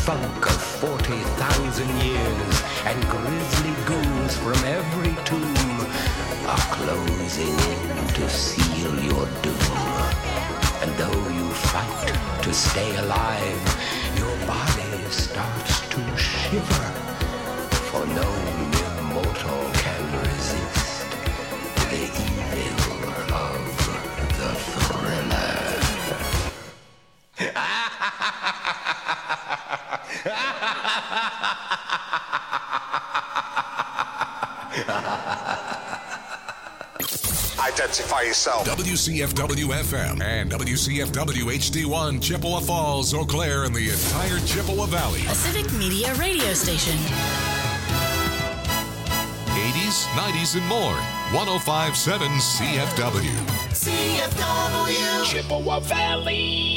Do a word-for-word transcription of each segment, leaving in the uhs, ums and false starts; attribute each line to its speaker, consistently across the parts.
Speaker 1: funk of forty thousand years, and grisly ghouls from every tomb are closing in to seal your doom. And though you fight to stay alive, your body starts to shiver, for no mere mortal can resist the evil of the thriller.
Speaker 2: Identify yourself.
Speaker 3: W C F W F M and W C F W H D one, Chippewa Falls, Eau Claire, and the entire Chippewa Valley.
Speaker 4: A civic media radio station.
Speaker 3: eighties, nineties, and more. one oh five point seven C F W.
Speaker 5: C F W.
Speaker 6: Chippewa Valley.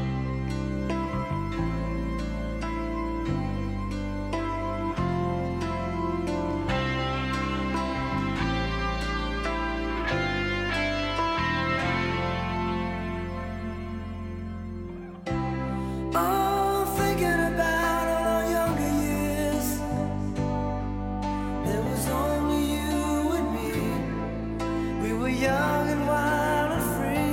Speaker 5: Young and wild and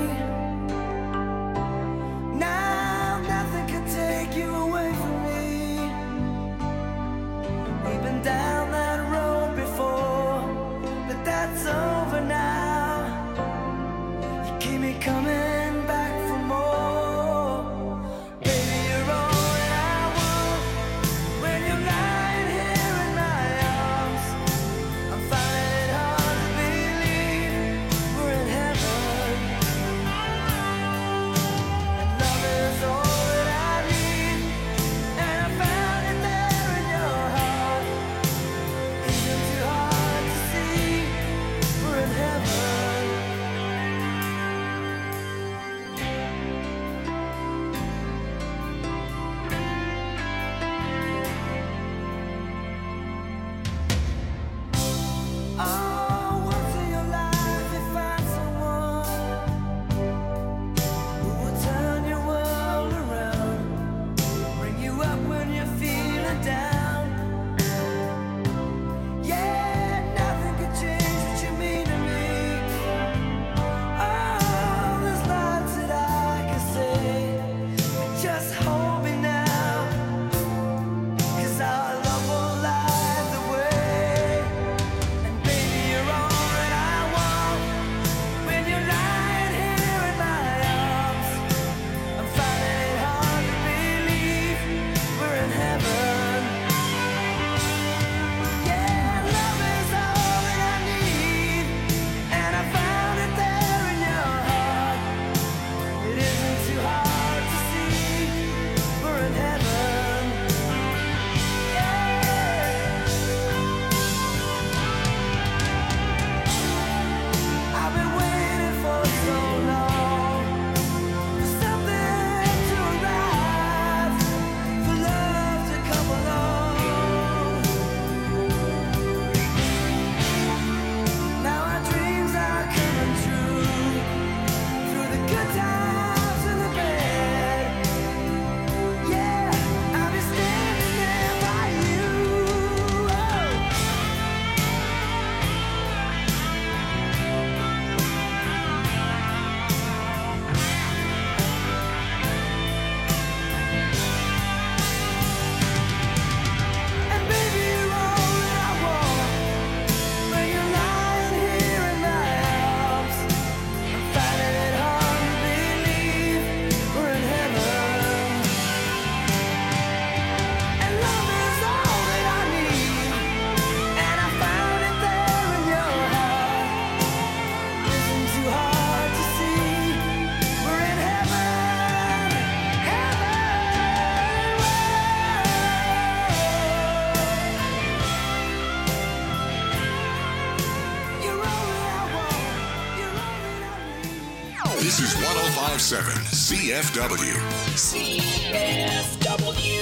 Speaker 5: free. Now nothing can take you away from me. We've been down that road before, but that's over now. You keep me coming back for more. Baby, you're all that I want. When you're lying here in my arms, I'm finding it hard to believe we're in heaven. And love is all that I need, and I found it there in your heart. Isn't too hard to see we're in heaven. Oh, once in your life you find someone who will turn your world around, bring you up when you're feeling down. Yeah, nothing can change what you mean to me. Oh, there's lots that I can say, but just hold me now, 'cause our love will light the way. And baby, you're all that I want. When you're lying here in my arms, I'm finding it hard to believe we're in heaven. Yeah, love is all that I need, and I found it there in your heart. It isn't too hard to see we're in heaven. I've been waiting for so long for something to arrive, for love to come along. Now our dreams are coming true, through the good times and the bad. Yeah, I'll be standing there by you. Oh. And baby, you're all that I want. When you're lying here in my arms, I'm finding it hard to believe we're in heaven. And love is all that I need, and I found it there in your heart. Isn't too hard to see we're in heaven, heaven. You're all that I want. You're all that I need.
Speaker 3: This is one oh five point seven C F W.
Speaker 6: C F W.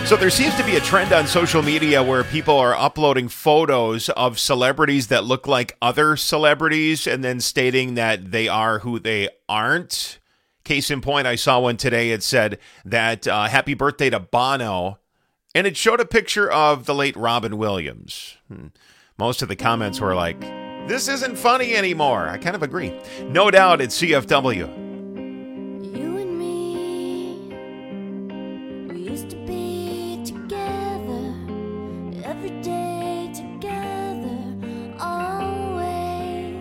Speaker 2: So there seems to be a trend on social media where people are uploading photos of celebrities that look like other celebrities and then stating that they are who they aren't. Case in point, I saw one today. It said that uh, happy birthday to Bono, and it showed a picture of the late Robin Williams. Hmm. Most of the comments were like, this isn't funny anymore. I kind of agree. No doubt it's C F W.
Speaker 7: You and me, we used to be together, every day together, always.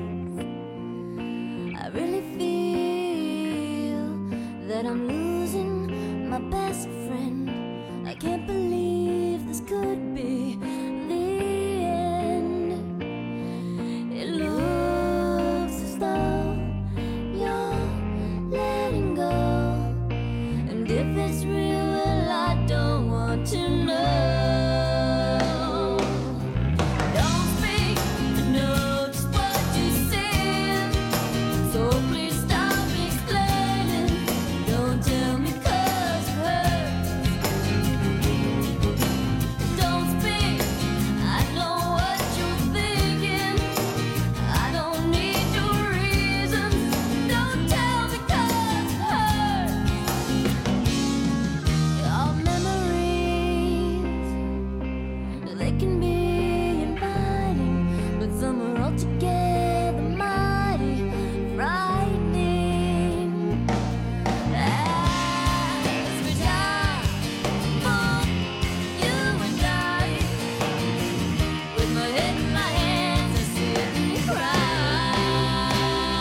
Speaker 7: I really feel that I'm losing my best friend. I can't believe this could be the end. It looks as though you're letting go, and if it's real, well, I don't want to know. Don't speak, I know just what you said, so please stop explaining. Don't tell me 'cause it hurts. Don't speak, I know what you're thinking. I don't need your reasons. Don't tell me 'cause it hurts. Our memories, they can be inviting, but some are altogether mighty frightening. As we die for you and I, with my head in my hands, I sit and cry.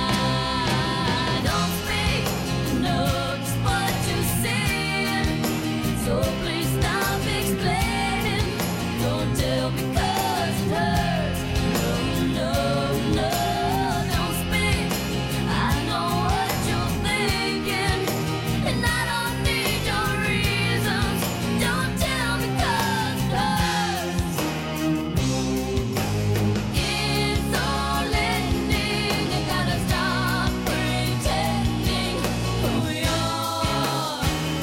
Speaker 7: Don't speak, I know just what you said, so please stop explaining. Don't tell me 'cause it hurts. No, no, no, don't speak. I know what you're thinking, and I don't need your reasons. Don't tell me 'cause it hurts. It's all ending. You gotta stop pretending who you are.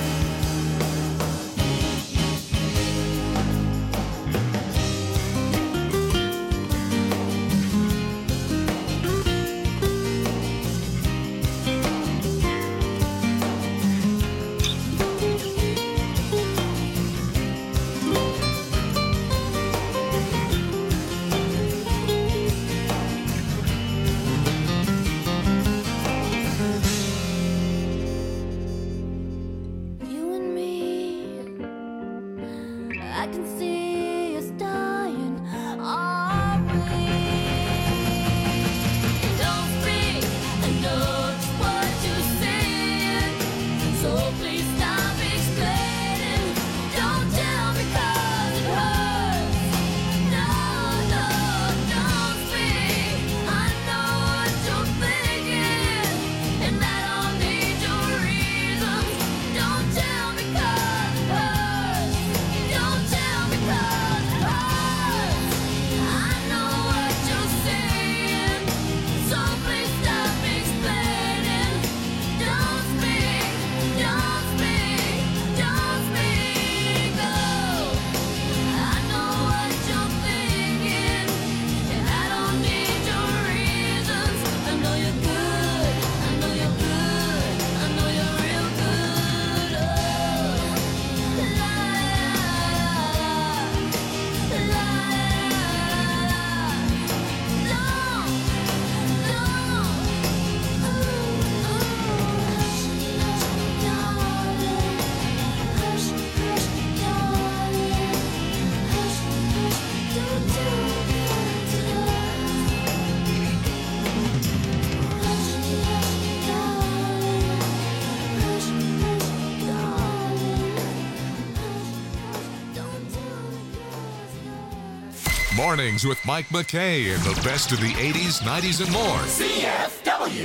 Speaker 7: You and me, I can see us dying, are we? Don't speak, I know just what you said, so please stop explaining. Don't tell me 'cause it hurts. No, no, don't speak. I know what you're thinking, and I don't need your reasons. Don't tell me 'cause it hurts. Don't tell me 'cause it hurts. I know what you're saying, so please stop explaining. Don't speak, don't speak, don't speak. Oh, I know what you're thinking, and I don't need your reasons. I know you're good, I know you're good, I know you're real good. Oh, la la la la. No, no. Hush, hush, darling. Hush, hush, darling. Hush, hush, don't tell me 'cause it hurts. Hush, hush, darling. Hush, hush, darling. Hush, hush, don't tell me 'cause it hurts.
Speaker 3: Mornings with Mike McKay and the best of the eighties, nineties, and more.
Speaker 6: C F W.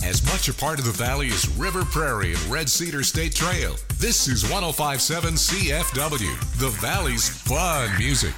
Speaker 3: as much a part of the valley as River Prairie and Red Cedar State Trail. This is one oh five point seven C F W, the Valley's fun music.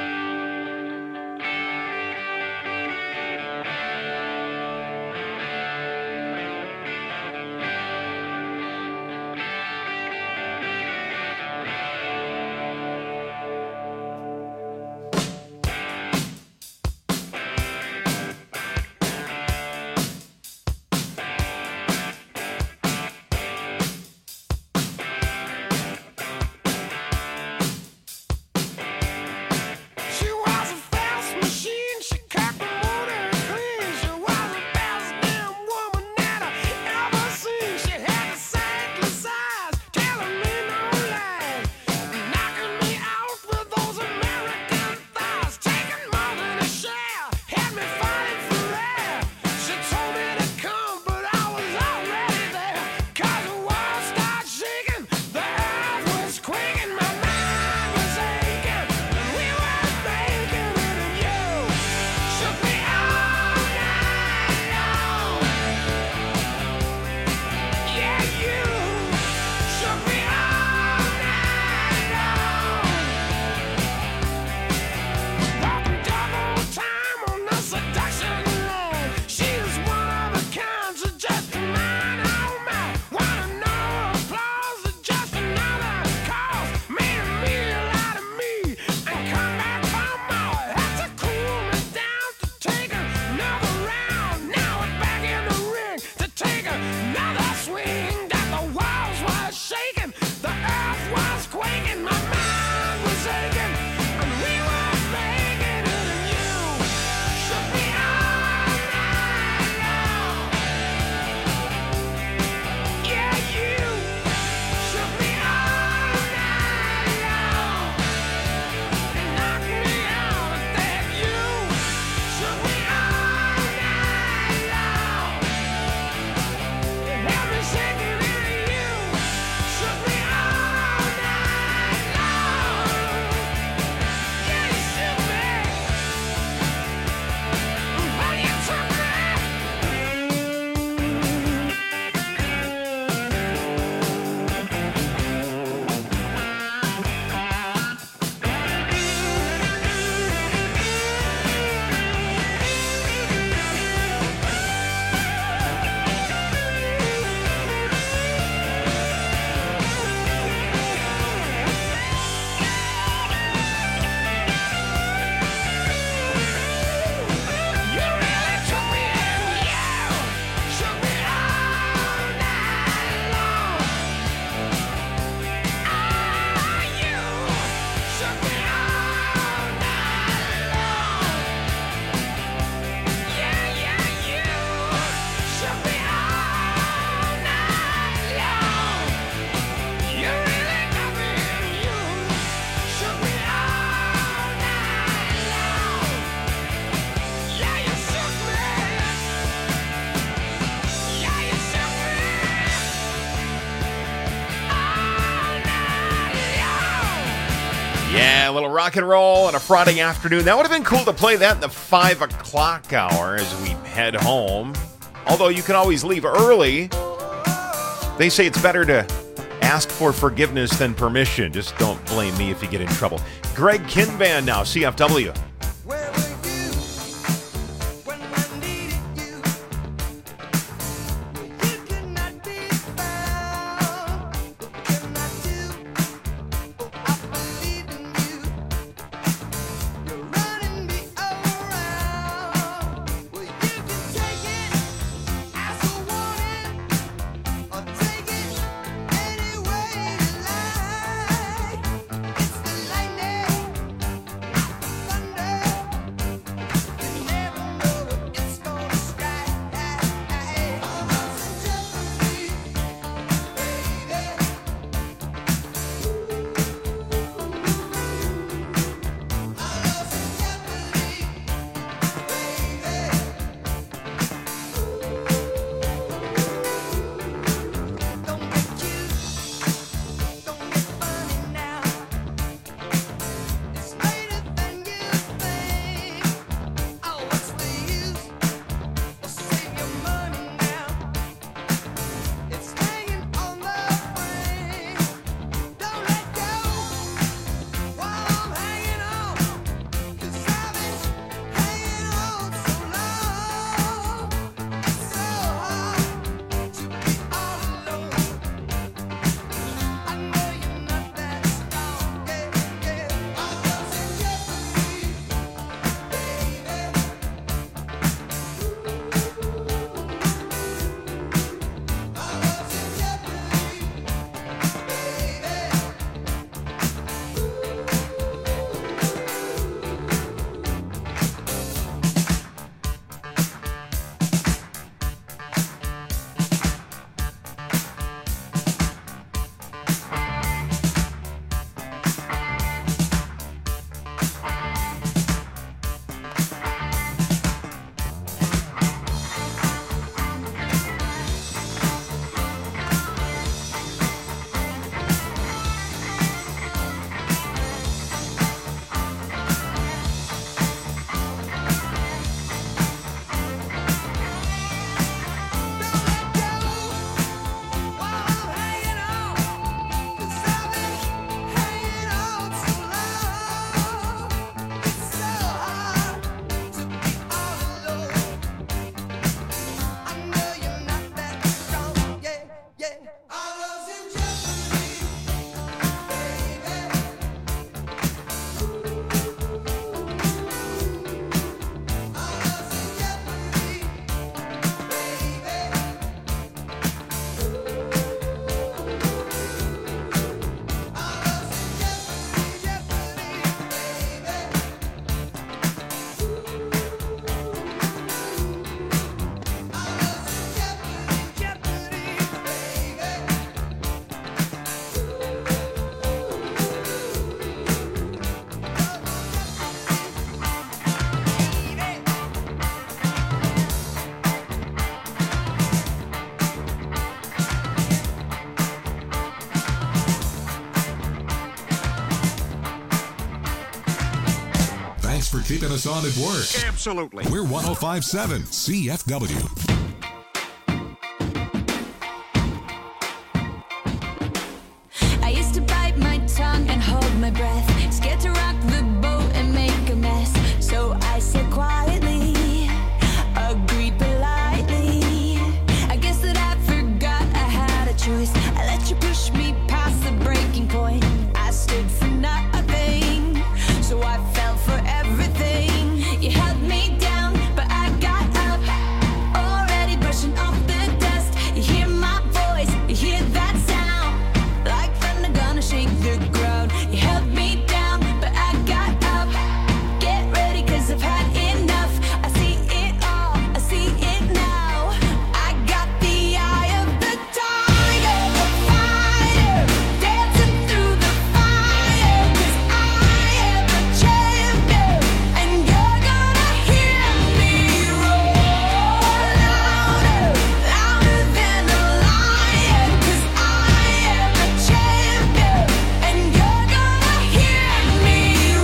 Speaker 2: Yeah, a little rock and roll on a Friday afternoon. That would have been cool to play that in the five o'clock hour as we head home. Although you can always leave early. They say it's better to ask for forgiveness than permission. Just don't blame me if you get in trouble. Greg Kinband now, C F W.
Speaker 5: Where were you when I needed you? You could not be found. What can I do? Oh, I believe in you. You're running me around. Well, you can take it as a warning, or take it any way you like. It's the lightning, thunder.
Speaker 3: keeping us on at work.
Speaker 8: Absolutely.
Speaker 3: We're one oh five point seven C F W.
Speaker 7: I used to bite my tongue and hold my breath, scared to rock the boat and make a mess. So I said quietly, agreed politely. I guess that I forgot I had a choice. I let you push me past the breaking point. I stood for nothing, so I fell for everything. You held me down, but I got up, already brushing off the dust. You hear my voice, you hear that sound, like thunder gonna shake the ground. You held me down, but I got up. Get ready, cause I've had enough. I see it all, I see it now. I got the eye of the tiger, the fighter, dancing through the fire. Cause I am a champion, and you're gonna hear me roar louder, louder than a lion. Cause I am a champion, and you're gonna hear me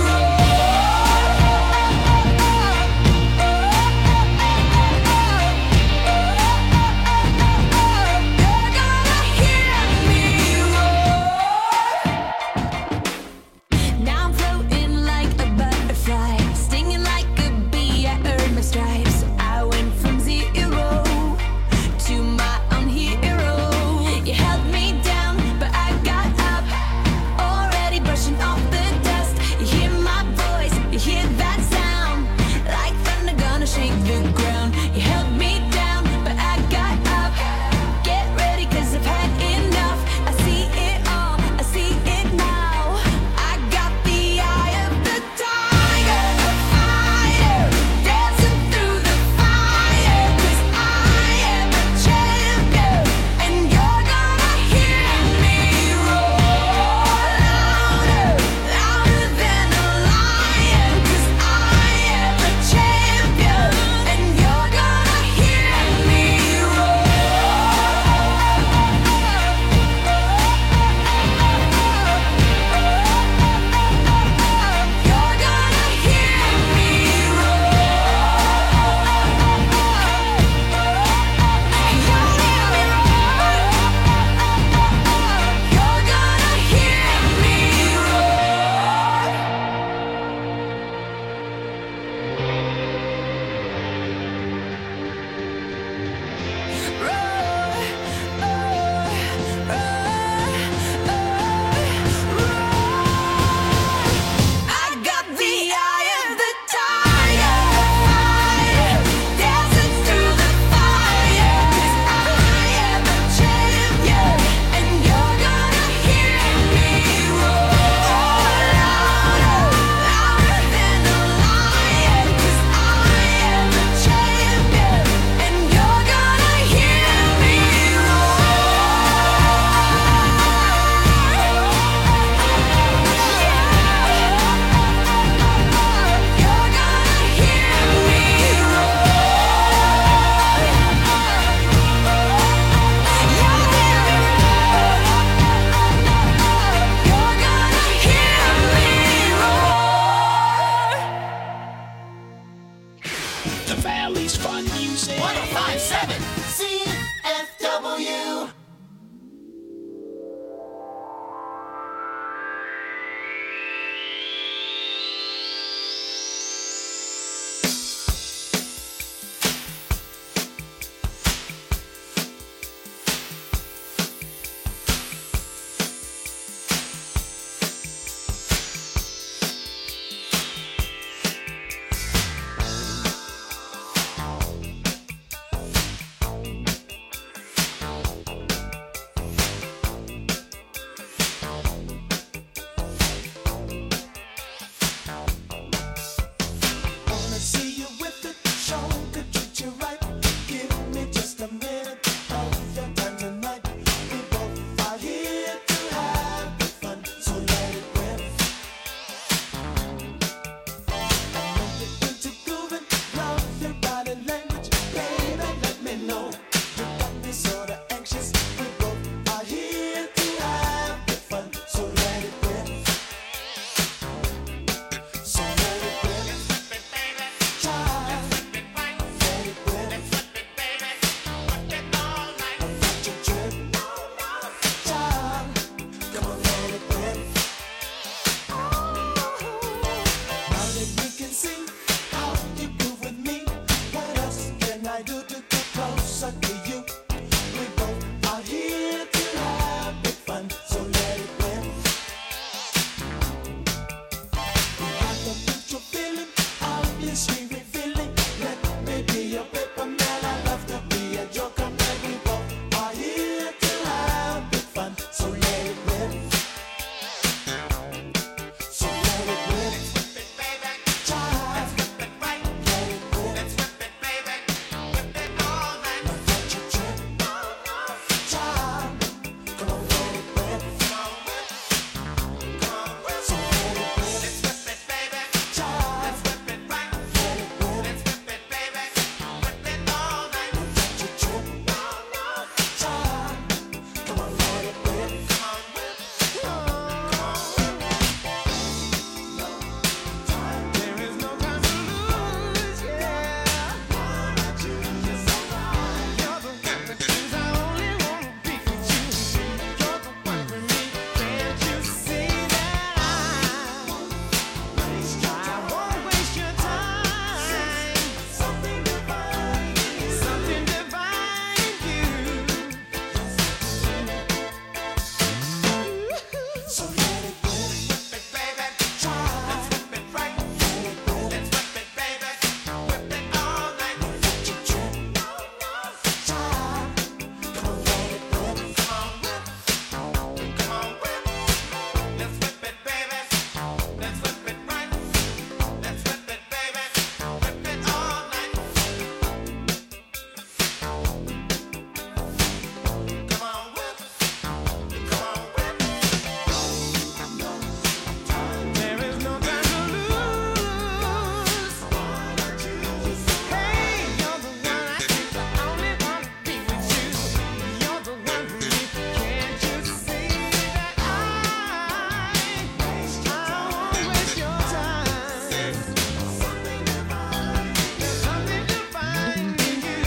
Speaker 7: Now I'm floating like a butterfly, stinging like a bee. I earned my stripes. I went from zero to my own hero. You held me down, but I got up, already brushing off the dust. You hear my voice, you hear that sound, like thunder gonna shake the ground. You held me down, but I got up. Get ready, cause I've had enough. I see it all, I see it now. I got the eye of the tiger, the fighter, dancing through the fire. Cause I am a champion, and you're gonna hear me roar louder, louder than a lion. Cause I am a champion, and you're gonna hear me You're gonna hear me You're gonna hear me I got the eye of the tiger, fire, dancing through the fire. Cause I am a champion, and you're gonna hear me roar louder, louder than a lion. Cause I am a champion, and you're gonna hear me You're gonna hear me You're gonna hear me
Speaker 6: The Valley's fun music.
Speaker 5: one oh five point seven C F W. closer to you. We both are here to have big fun, so let it win. We have the mutual feeling, obviously we feeling. Let me be your paper man, I love to be a joker man. We both are here to have big fun, so let it win. So let it win. Child, let it win. Now let your trip. Child, come on, let it win. So let it win. Child, let it win. Now let your trip. Child, come on, let it win. There is no time to lose, yeah. You're the one that means I only wanna be with you. You're the one for me. Can't you see that I won't waste your time? Something divine, something divine in you. So let it win, baby. Child, let's whip it right. Let it win, let's whip it, baby. Whip it all night. Now let your trip. Child, come on, let it win. Come on, whip. Come on, whip. Let's whip it, baby. Let's whip it right. Let's whip it, baby. Whip it all night. Come on, whip. Come on, whip. There is no time to lose. Hey, you're the one I think I only wanna be with you. You're the one for me. Can't you see that I I won't waste your time? Something divine, there's something divine in you.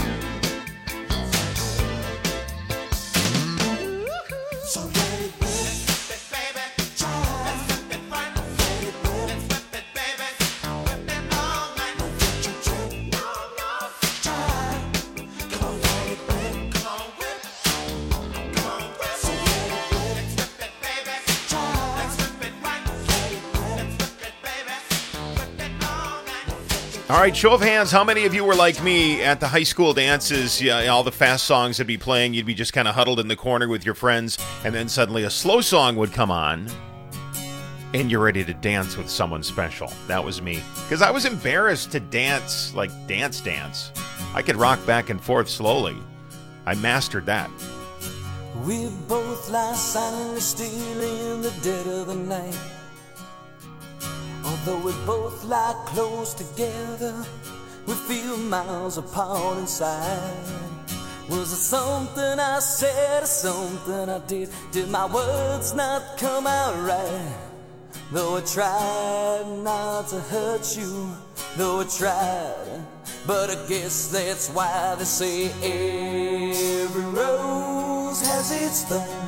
Speaker 5: So let it win, baby. Child, let's whip it right. Let it win, let's whip it, baby. Whip it all night. Now get your trip. Child, come on, let it win. Come on, whip. Come on, whip. So let it win, let's whip it, baby. Child, let's whip it right. Let it win, let's whip it, baby. Whip it all night.
Speaker 2: All right, show of hands. How many of you were like me at the high school dances? Yeah, all the fast songs would be playing. You'd be just kind of huddled in the corner with your friends, and then suddenly a slow song would come on, and you're ready to dance with someone special. That was me. Because I was embarrassed to dance, like dance dance. I could rock back and forth slowly. I mastered that.
Speaker 5: We both lie silently still in the dead of the night. Although we both lie close together, we feel miles apart inside. Was it something I said or something I did? Did my words not come out right? Though I tried not to hurt you, though I tried, but I guess that's why they say every rose has its thorn.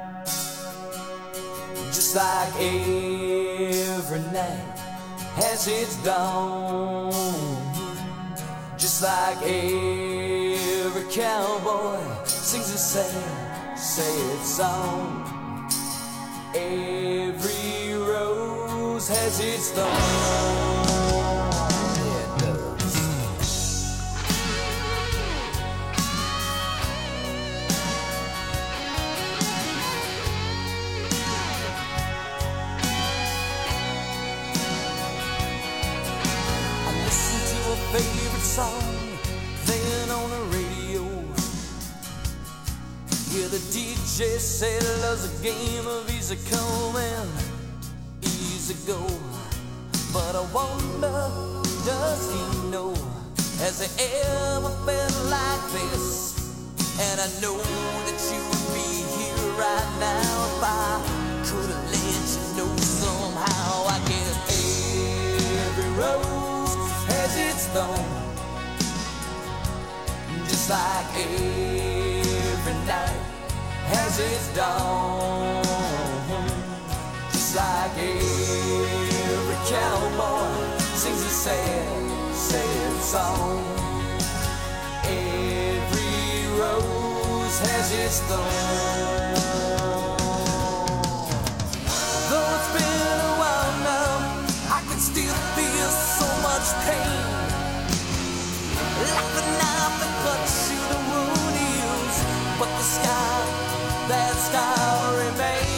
Speaker 5: Just like every night has its dawn. Just like every cowboy sings a sad, sad song. Every rose has its thorn. Yeah, it does. I listen to a favorite song playing on the radio. Yeah, the D J said love's a game of easy come and easy go. But I wonder, does he know? Has he ever felt like this? And I know that you would be here right now if I could have let you know somehow. I guess every rose has its thorn. Just like every night has its dawn. Just like every cowboy sings a sad, sad song. Every has its thorn. Though it's been a while now, I can still feel so much pain. Like the knife that cuts you, the wound heals, but the scar, that scar remains.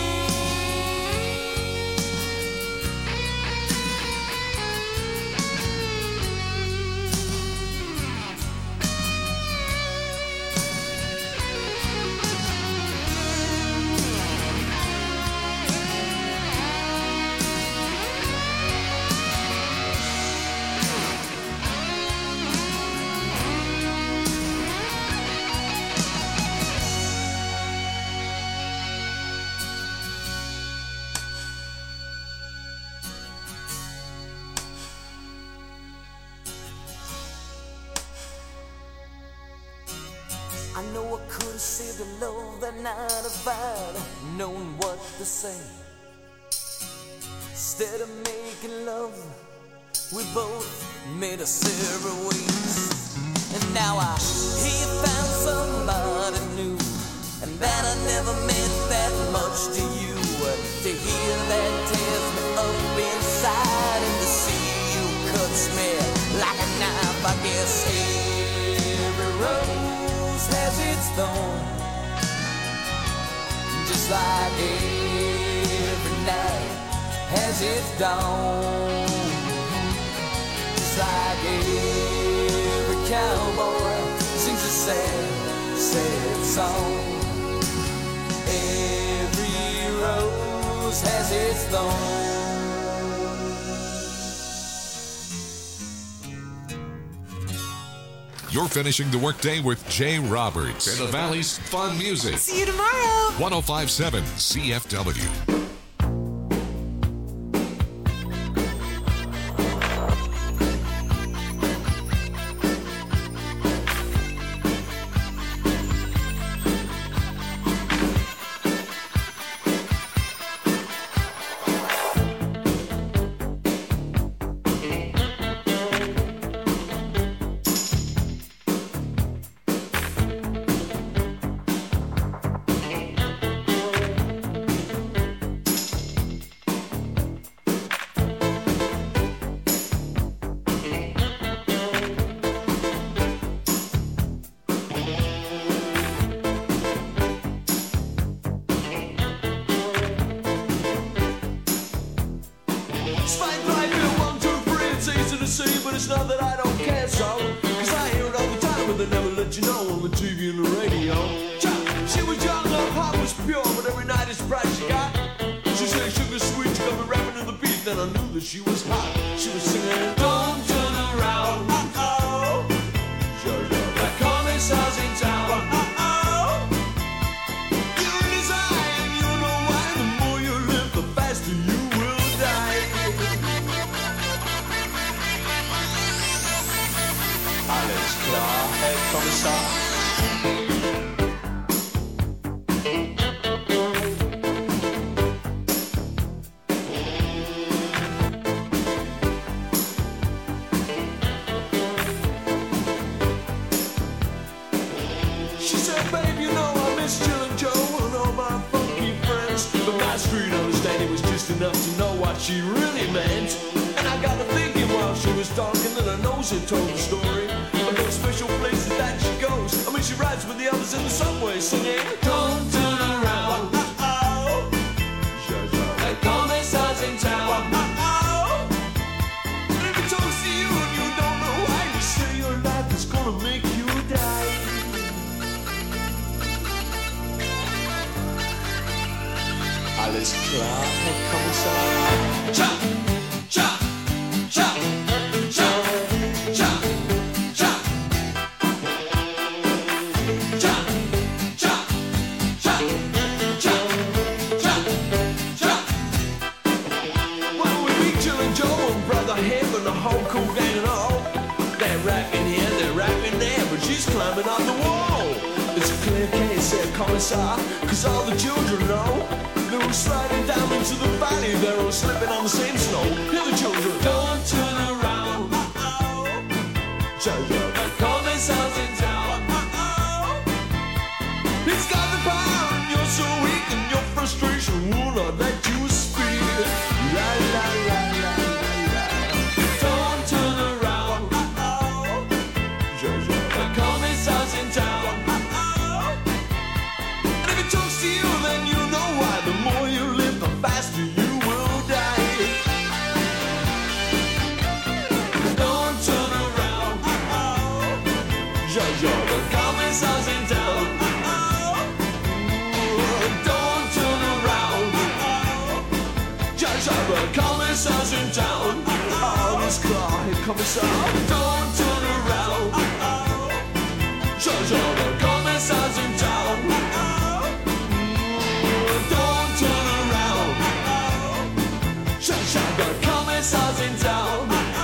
Speaker 5: I know I could have saved the love that night if I'd known what to say. Instead of making love, we both made us separate ways. And now I hear you found somebody new, and that I never meant that much to you. To hear that tears me up inside, and to see you cuts me like a knife. I guess every rose has its thorn, just like every night has its dawn, just like every cowboy sings a sad, sad song. Every rose has its thorn.
Speaker 3: You're finishing the workday with Jay Roberts and the Valley's Fun Music.
Speaker 4: See you tomorrow.
Speaker 3: one oh five point seven C F W.
Speaker 8: But it's not that I don't care so, cause I hear it all the time, but they never let you know on the T V and the radio. She was young, her heart was pure, but every night it's bright she got. She said sugar sweet, she got me rapping to the beat, then I knew that she was hot. She was singing, don't turn around, uh-oh, that commissar's in town, uh-oh. You're in his eye and you know why, the more you live, the faster you will die. Alles klar, Herr Kommissar. She said, babe, you know I miss Jill and Joe and all my funky friends. But my street understanding was just enough to know what she really meant. And I got to thinking while she was talking that her nose had told the story of those special places that she goes. I mean, she rides with the others in the subway singing, don't turn around, uh-oh, that commissar's in town, uh-oh. And if he talks to you and you don't know why, you say your life is gonna make you die. Alles klar, Herr Kommissar. Cha, cha, cha, cha, cha, cha, cha, cha, cha, cha, cha, cha. Well, we meet Jill and Joe and Brother Hip and the whole cool gang and all. They're rapping here, they're rapping there, but she's climbing up the wall. It's a clear case, said Commissar, cause all the children know. They were sliding down into the valley, they're all slipping on the same snow. Hear the children, don't turn around, uh-oh, the commissar's in town, uh-oh. all the commissars in town. Don't turn around. Just all the commissars in town. Oh, this car, here commissar. Don't turn around. Just all the commissars in town. Don't turn around. Just all the commissars in town.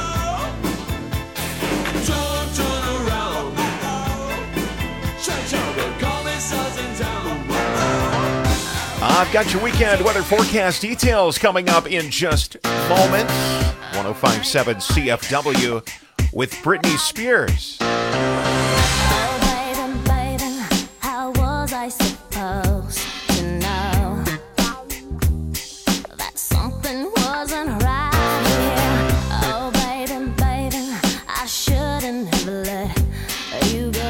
Speaker 8: Don't turn around. Just all the commissars in town.
Speaker 2: I've got your weekend weather forecast details coming up in just moments. one oh five point seven C F W with Britney Spears.
Speaker 7: Oh, baby, baby, how was I supposed to know that something wasn't right here? Oh, baby, baby, I shouldn't have let you go.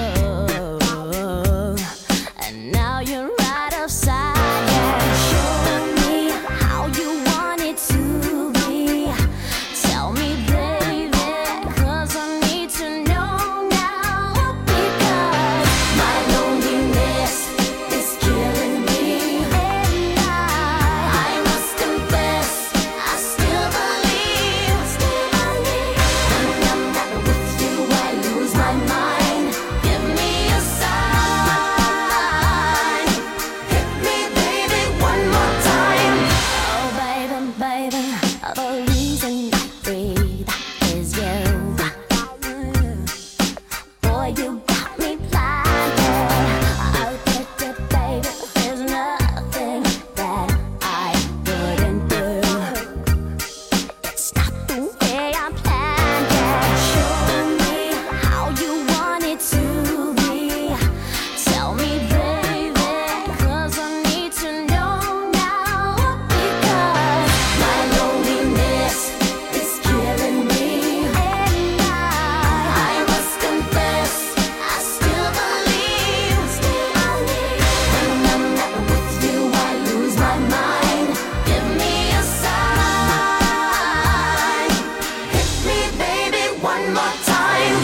Speaker 7: And now you're right upside down. Show me how you want it to be. Tell me, baby, 'cause I need to know now. Because my loneliness is killing me. And I, I must confess, I still believe, still believe. When I'm not with you, I lose my mind. Give me a sign. Hit me, baby, one more time. Oh, baby, baby, the reason I breathe is you. Boy, you got me blinded. Oh, baby, baby, there's nothing that I wouldn't do. It's not the way I planned it. Show me how you want it to be. Tell me, baby, 'cause I need to know now. Because my loneliness is killing me. And I, I must confess, I still believe, still believe. When I'm not with you, I lose my mind. Give me a sign. Hit me, baby, one more time.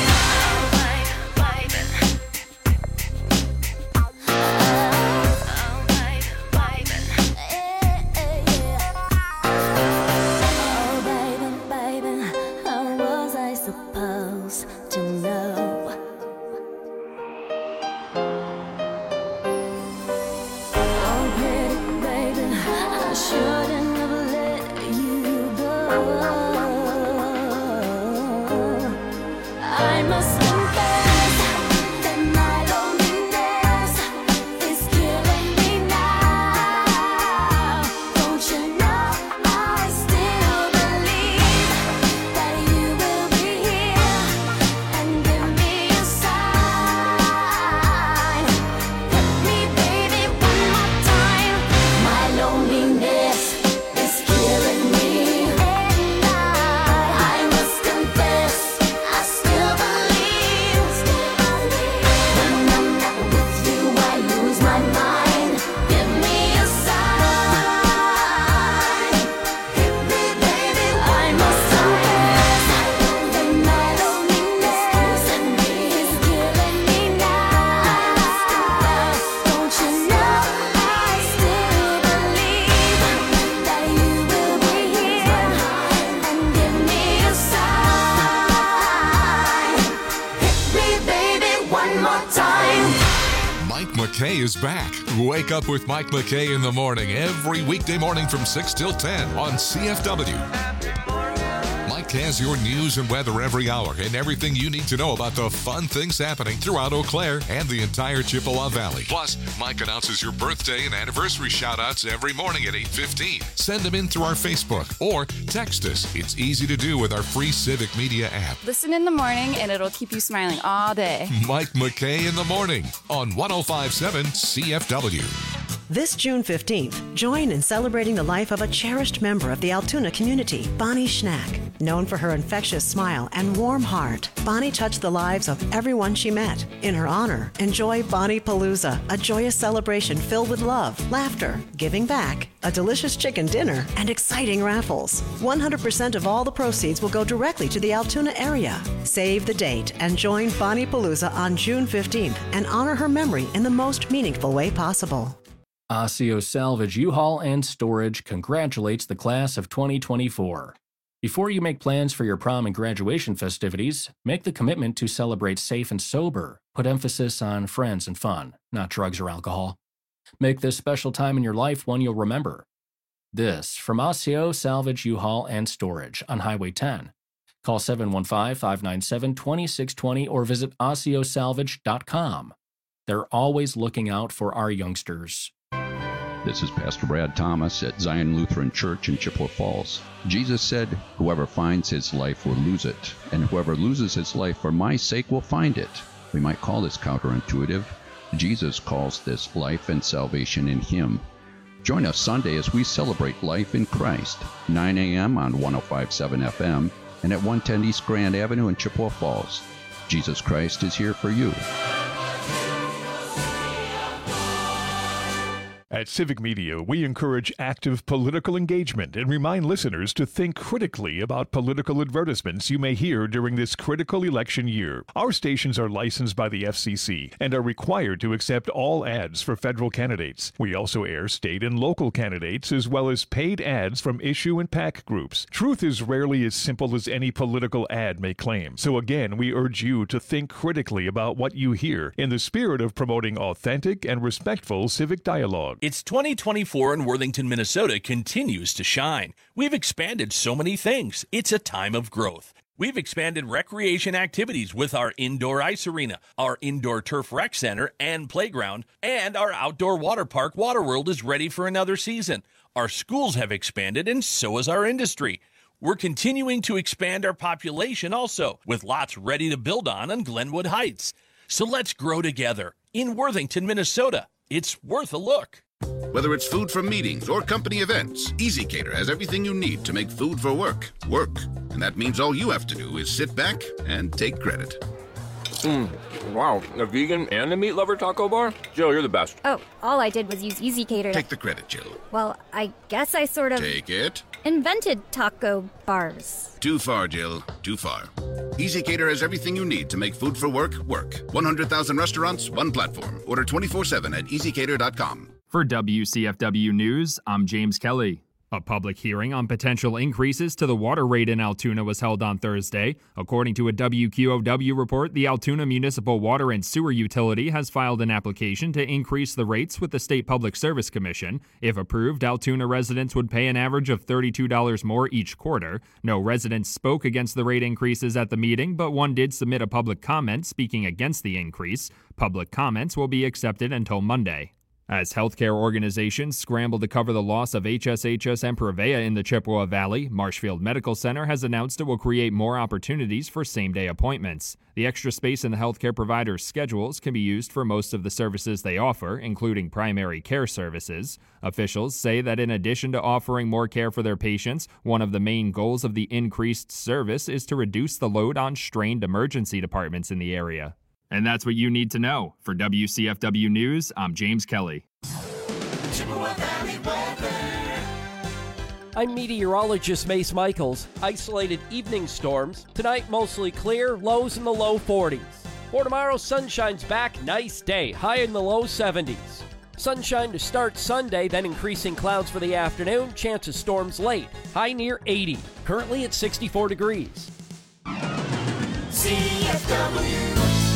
Speaker 7: Oh, baby, baby, how was I supposed to know? Oh, pretty baby, I shouldn't have let you go. I must confess that my loneliness is killing me now. Don't you know I still believe that you will be here and give me a sign. Hit me, baby, one more time. My loneliness is killing me. And I, I must confess, I still believe, still believe. When I'm not with you, I lose my mind. Give me a sign. Hit me, baby, one more time. That my loneliness is killing me now. Don't you know I still believe that you will be here and give me a sign. Hit me, baby, one more time.
Speaker 3: Mike McKay is back. Wake up with Mike McKay in the morning every weekday morning from six till ten on C F W. Mike has your news and weather every hour and everything you need to know about the fun things happening throughout Eau Claire and the entire Chippewa Valley. Plus, Mike announces your birthday and anniversary shout-outs every morning at eight fifteen. Send them in through our Facebook or text us. It's easy to do with our free Civic Media app.
Speaker 9: Listen in the morning and it'll keep you smiling all day.
Speaker 3: Mike McKay in the morning on one oh five point seven C F W.
Speaker 10: This June fifteenth, join in celebrating the life of a cherished member of the Altoona community, Bonnie Schnack. Known for her infectious smile and warm heart, Bonnie touched the lives of everyone she met. In her honor, enjoy Bonnie Palooza, a joyous celebration filled with love, laughter, giving back, a delicious chicken dinner, and exciting raffles. one hundred percent of all the proceeds will go directly to the Altoona area. Save the date and join Bonnie Palooza on June fifteenth and honor her memory in the most meaningful way possible.
Speaker 11: Osseo Salvage U-Haul and Storage congratulates the class of twenty twenty-four. Before you make plans for your prom and graduation festivities, make the commitment to celebrate safe and sober. Put emphasis on friends and fun, not drugs or alcohol. Make this special time in your life one you'll remember. This from Osseo Salvage U-Haul and Storage on Highway ten. Call seven one five, five nine seven, two six two zero or visit osseo salvage dot com. They're always looking out for our youngsters.
Speaker 12: This is Pastor Brad Thomas at Zion Lutheran Church in Chippewa Falls. Jesus said, "Whoever finds his life will lose it, and whoever loses his life for my sake will find it." We might call this counterintuitive. Jesus calls this life and salvation in him. Join us Sunday as we celebrate life in Christ, nine a.m. on one oh five point seven F M and at one ten East Grand Avenue in Chippewa Falls. Jesus Christ is here for you.
Speaker 13: At Civic Media, we encourage active political engagement and remind listeners to think critically about political advertisements you may hear during this critical election year. Our stations are licensed by the F C C and are required to accept all ads for federal candidates. We also air state and local candidates as well as paid ads from issue and PAC groups. Truth is rarely as simple as any political ad may claim. So again, we urge you to think critically about what you hear in the spirit of promoting authentic and respectful civic dialogue.
Speaker 14: It's twenty twenty-four and Worthington, Minnesota continues to shine. We've expanded so many things. It's a time of growth. We've expanded recreation activities with our indoor ice arena, our indoor turf rec center and playground, and our outdoor water park, Waterworld, is ready for another season. Our schools have expanded, and so has our industry. We're continuing to expand our population also, with lots ready to build on on Glenwood Heights. So let's grow together in Worthington, Minnesota. It's worth a look.
Speaker 15: Whether it's food from meetings or company events, EasyCater has everything you need to make food for work, work. And that means all you have to do is sit back and take credit.
Speaker 16: Mm, wow, a vegan and a meat lover taco bar? Jill, you're the best.
Speaker 17: Oh, all I did was use EasyCater.
Speaker 15: Take the credit, Jill.
Speaker 17: Well, I guess I sort of...
Speaker 15: Take it.
Speaker 17: Invented taco bars.
Speaker 15: Too far, Jill. Too far. EasyCater has everything you need to make food for work, work. one hundred thousand restaurants, one platform. Order twenty-four seven at easy cater dot com.
Speaker 18: For W C F W News, I'm James Kelly. A public hearing on potential increases to the water rate in Altoona was held on Thursday. According to a W Q O W report, the Altoona Municipal Water and Sewer Utility has filed an application to increase the rates with the State Public Service Commission. If approved, Altoona residents would pay an average of thirty-two dollars more each quarter. No residents spoke against the rate increases at the meeting, but one did submit a public comment speaking against the increase. Public comments will be accepted until Monday. As healthcare organizations scramble to cover the loss of H S H S and Prevea in the Chippewa Valley, Marshfield Medical Center has announced it will create more opportunities for same-day appointments. The extra space in the healthcare providers' schedules can be used for most of the services they offer, including primary care services. Officials say that in addition to offering more care for their patients, one of the main goals of the increased service is to reduce the load on strained emergency departments in the area. And that's what you need to know. For W C F W News, I'm James Kelly.
Speaker 19: I'm meteorologist Mace Michaels. Isolated evening storms. Tonight, mostly clear, lows in the low forties. For tomorrow, sunshine's back, nice day, high in the low seventies. Sunshine to start Sunday, then increasing clouds for the afternoon, chance of storms late, high near eighty. Currently at sixty-four degrees.
Speaker 5: C F W.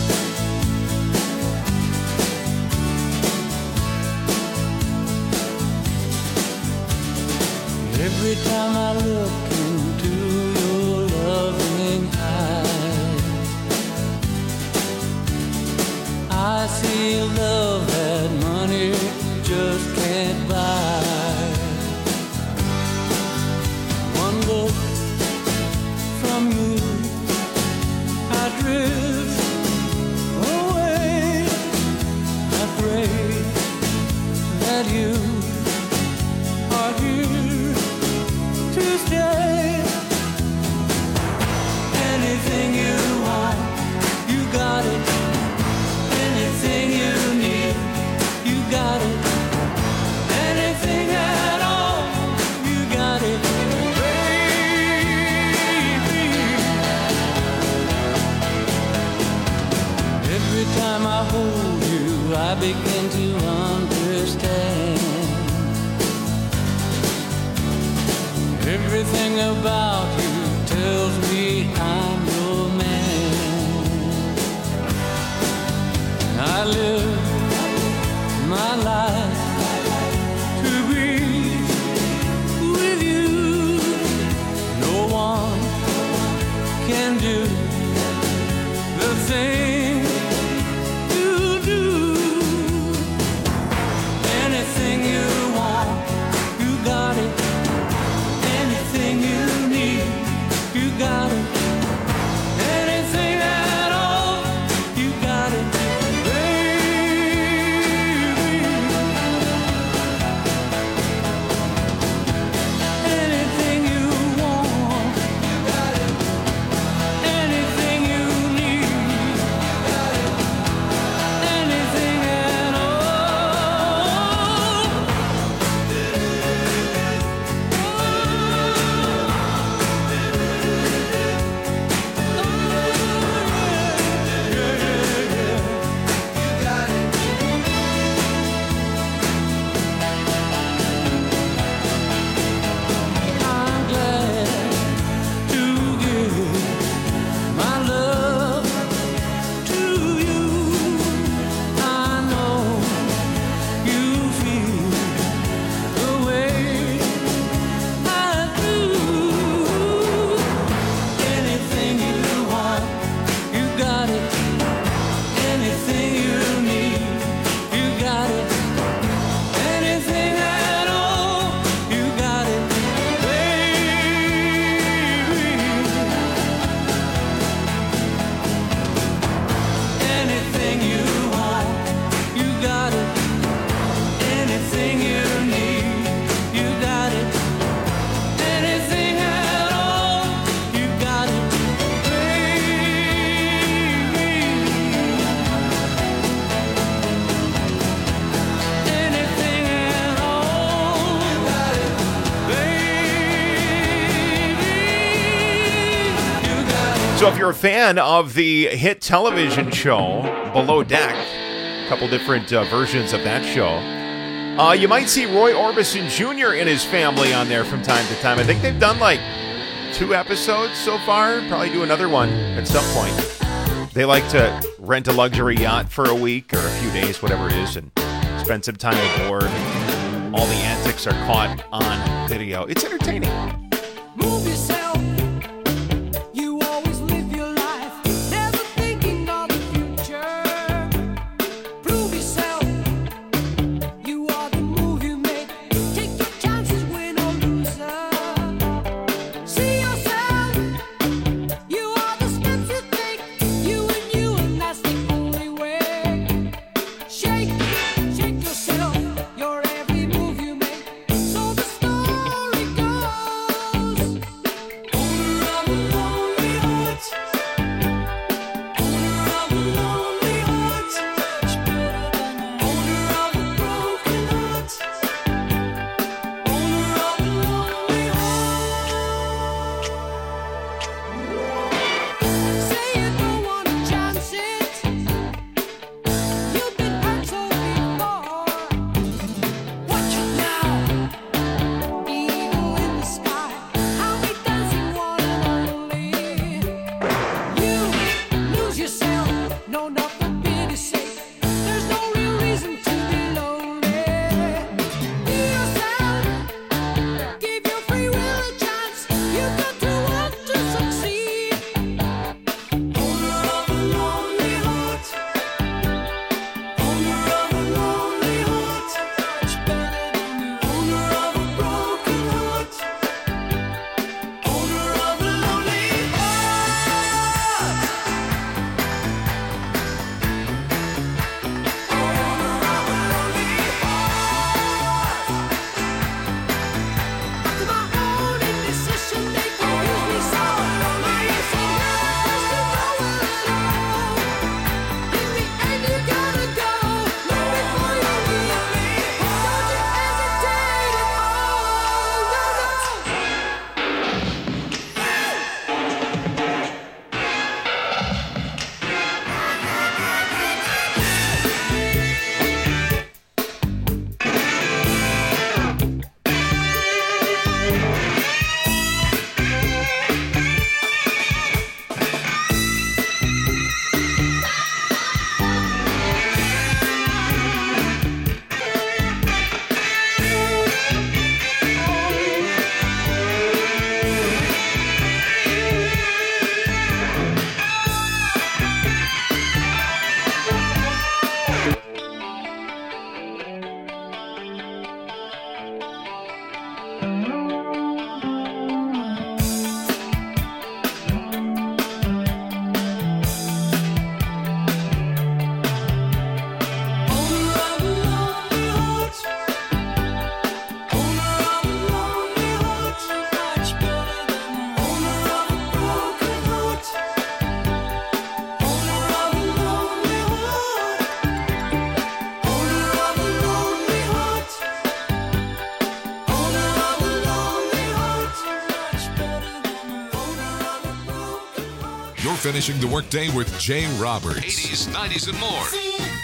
Speaker 20: Every time I look into your loving eyes, I see love that money just can't buy. One look from you, I drift away. I pray that you I begin to understand. Everything about you tells me I'm your man. I live my life to be with you. No one can do the thing you do. Anything you want, you got it. Anything you need, you got it. Anything at all, you got it, baby. Anything you want, you got it. Anything you need, you got it. Anything at I'm glad to give my love to you. I know you feel the way I do. Anything you want, you got it. Anything you need, you got it. Anything at all, you got it, baby. Anything you want, you got it. Anything you need, you got it. Anything at all, you got it, baby. Anything at all, you got it, baby. You got it.
Speaker 2: So if you're a fan of the hit television show Below Deck, a couple different uh, versions of that show, uh, you might see Roy Orbison Junior and his family on there from time to time. I think they've done like two episodes so far. Probably do another one at some point. They like to rent a luxury yacht for a week or a few days, whatever it is, and spend some time aboard. All the antics are caught on video. It's entertaining.
Speaker 5: Move yourself. You always live your life, never thinking of the future. Prove yourself. You are the move you make. Take your chances, win or loser. See yourself. You are the steps you take. You and you, and that's the only way. Shake, shake yourself. Your every move you make. So the story goes.
Speaker 3: finishing the workday with Jay Roberts.
Speaker 21: eighties, nineties, and more.